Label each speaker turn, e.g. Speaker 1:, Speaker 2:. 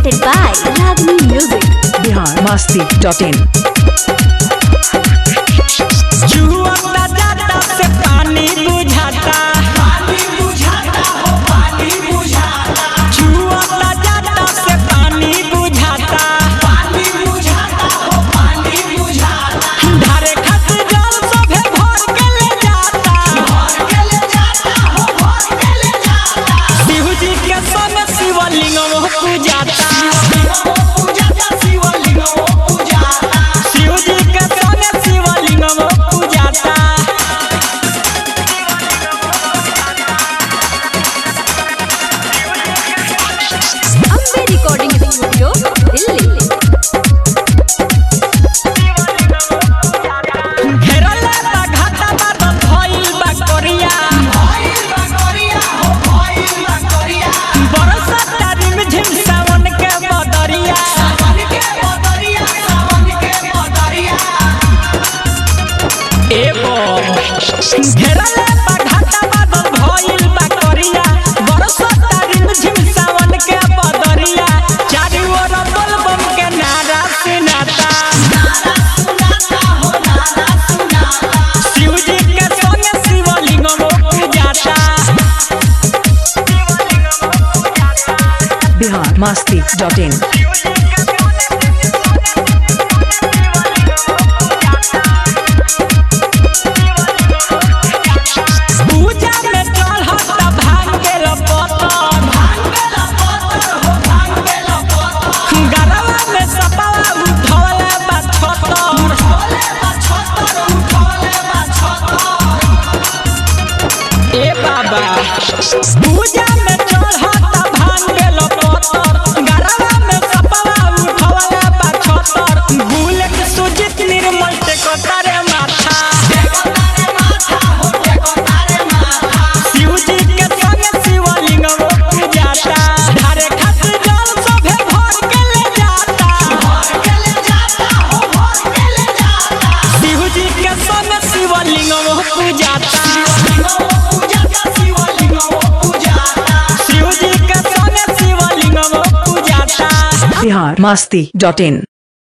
Speaker 1: presented by Ragini Music.
Speaker 2: biharmasti.in
Speaker 3: जुआता जाता से पानी बुझाता हो पानी बुझाता जुआता जाता से पानी बुझाता हो पानी बुझाता धारे खातिर जल सभे भर के ले जाता शिव जी के संग शिवलिंग पूजाता शिव जी के संग Shivling पूजाता
Speaker 1: Ambe Recording Studio, Delhi.
Speaker 3: घेरले बा घाटा बादल भइल बा करिया बरसाता रिमझिम सावन के बदरिया घेरले बा घाटा बादल भइल बा करिया बरसाता रिमझिम सावन के बदरिया चारि ओर बलबम के नारा सुनाता शिव जी के संग शिवलिंग पूजाता
Speaker 2: biharmasti.in
Speaker 3: पूजा में चढ़त भांग के लपतर गरवा में सपवा उठवले बा छतर ए बाबा पूजा में चढ़त भांग के लपतर गरवा में सपवा उठवले बा छतर बुलेट सुजित निर्मल ते कतारे माथा शिव जी के संग शिवलिंग पूजाता धारे खातिर जल सभे भर के ले जाता शिव जी के संग शिवलिंग पूजाता शिव जी के संग शिवलिंग पूजाता
Speaker 2: biharmasti.in